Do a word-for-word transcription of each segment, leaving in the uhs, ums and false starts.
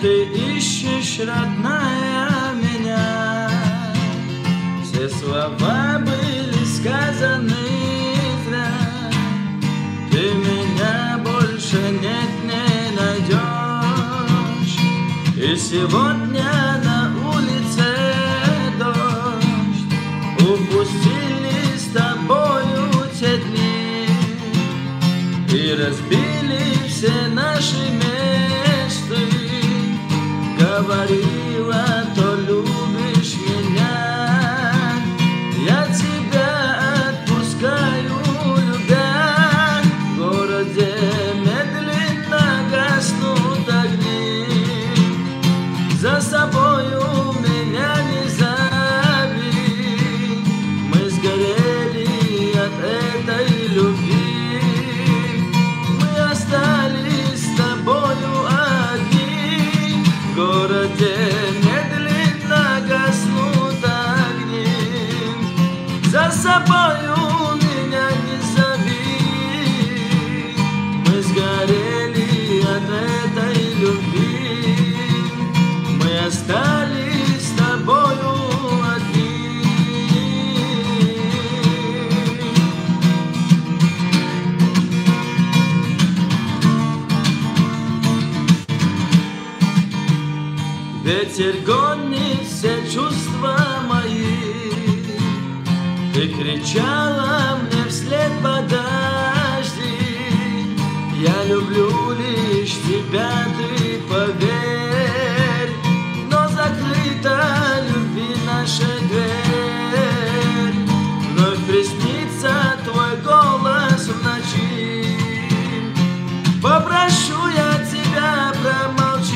ты ищешь, родная, меня? Все слова были сказаны зря. Ты меня больше нет не найдешь. И сегодня на улице дождь. Упустили с тобою те дни и разбили все наши мечты. Говорила, то любишь меня, я тебя отпускаю, любя. В городе медленно гаснут огни, за собою меня не зови. Мы сгорели от этой любви, мы остались с тобою одни. В городе медленно гаснут огни, за собою меня не зови. Мы сгорели от этой любви, мы остались с тобою одни. Ветер гонит все чувства мои. Ты кричала мне вслед: подожди. Я люблю лишь тебя, ты поверь. Но закрыта любви наша дверь. Вновь приснится твой голос в ночи. Попрошу я тебя, промолчи.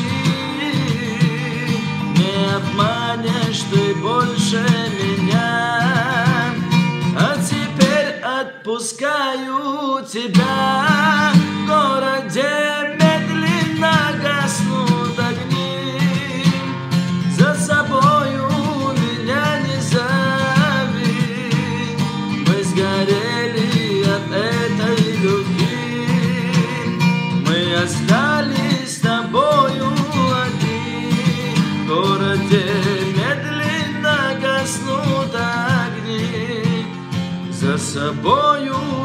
Не обманешь ты больше меня, а теперь отпускаю тебя. В городе медленно гаснут огни, за собою меня не зови. Мы сгорели от этой любви, мы остались с тобою одни. В городе медленно гаснут огни, за собою